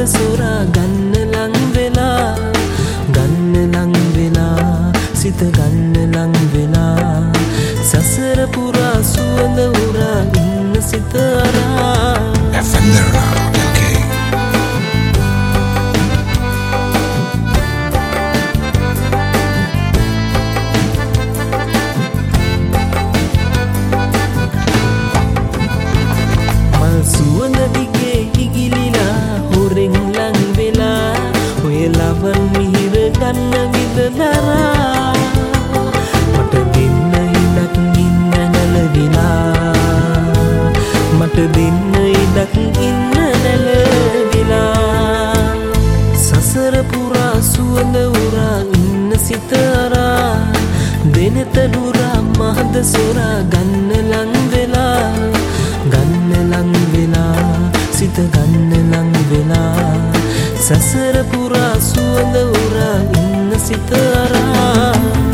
සොරා ගන්න ලං වෙලා සිත ගන්න ලං වෙලා සසර පුරා සුවඳ උරා ඉන්න සිත අරා සුවඳ දිගේ ඉගිලිලා හොරෙන් ලං වෙලා ඔය ලවන් මිහිර ගන්න විදදරා මට දෙන්න ඉඩක් ඉන්න නැලවිලා මට දෙන්න ඉඩක් ඉන්න නැලවිලා සසර පුරා සුවඳ උරා ඉන්න සිත අරා දෙනෙත නුරා මහද සොරා ගන්න ලං වෙලා සිත ගන්න ලං වෙලා සසර පුරා සුවඳ උරා ඉන්න සිත අරා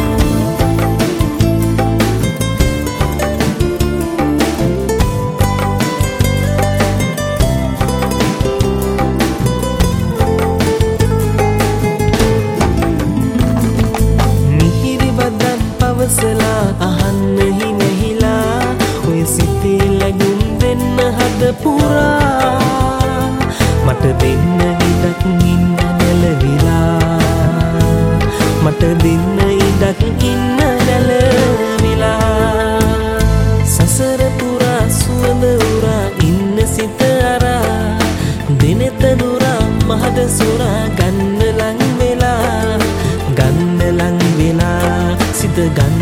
මිහිරි බදන් පවසලා අහන්න හිනහිලා ඔය සිතේ ලැබුම් දෙන්න හද පුරා මට දෙන්න ඉඩක් ඉන්න නැලවිලා මට දෙන්න ඉඩක් ඉන්න නැලවිලා සසර පුරා සුවඳ උරා ඉන්න සිත අරා දිනෙත නුරා මහද සොරා ගන්න ලං වෙලා සිත ගන්න